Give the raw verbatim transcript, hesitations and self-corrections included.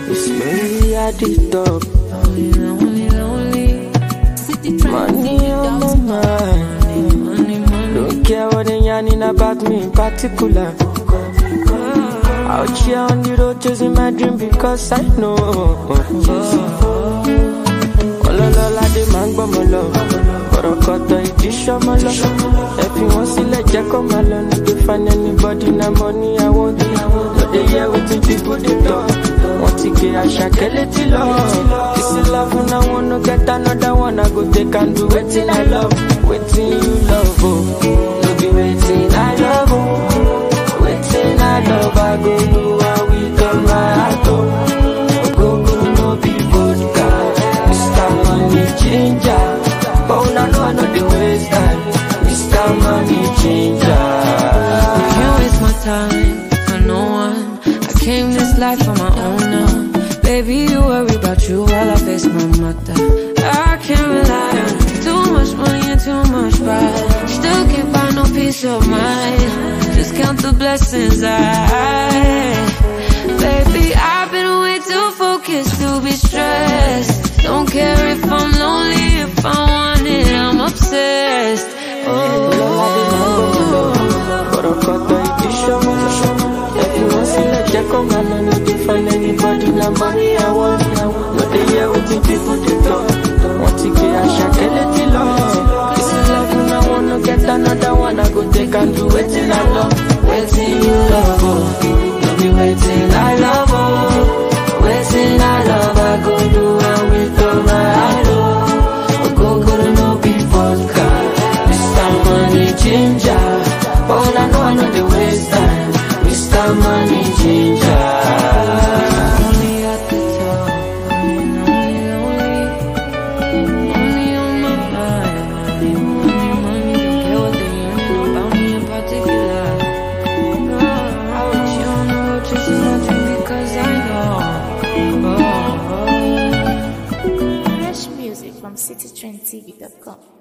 It's lonely at the top. Lonely, lonely, lonely. Money on my mind. Money, money. Don't care what they yarning about me in particular. Out here on the road chasing my dream because I know. Ololola de man gbọ́ mọ lọ. Kọ̀rọ̀kọ̀tọ̀ ìdí ṣọ́mọ lọ. Ẹ fi wọ́n sílẹ̀ jẹ́ kó máa lọ. No dey find anybody na money I want. No dey hear wetin people dey talk. Wọ́n ti gé Àṣàkẹ́ létí lọ. This is love and I wanna get another one. I go take and do wetin I love. Wetin you love oh. No be wetin I love oh. Wetin I love I go do and with all my heart oh. Ogogo no be vodka. Mister Money Changer. But una know I know the waste time. Mister Money Changer. I can't waste my time for no one. I came this life on my own now. Baby, you worry about you while I face my mother. I can't rely on too much money and too much pride. Still can't find no peace of mind. Just count the blessings I. Baby, I've been way too focused to be stressed. Don't care if I'm lonely, if I want it, I'm obsessed. Oh. No dey find anybody na money I want. No dey hear wetin people dey talk. Want to get Àṣàkẹ́ létí lọ. This is love and I wanna get another one. I go take and do wetin I love. Wetin you love oh. No be wetin I love oh. Wetin I love I go do and with all my heart oh. Ogogoro no be vodka. Mister Money Changer. But I know I know the waste time. Mister Money Changer. Only at the top, lonely, lonely. Money on my mind, money, money, money. Don't care what they yearning about me in particular. I was on the road chasing my dream because I know. Oh, oh. Fresh music from citytrendtv dot com.